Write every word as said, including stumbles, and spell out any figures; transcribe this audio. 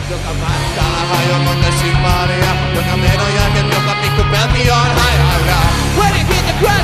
Joka matkalla hajonut esimaria, joka menoja, joka pikku pelti on hajailla. When you hit the ground.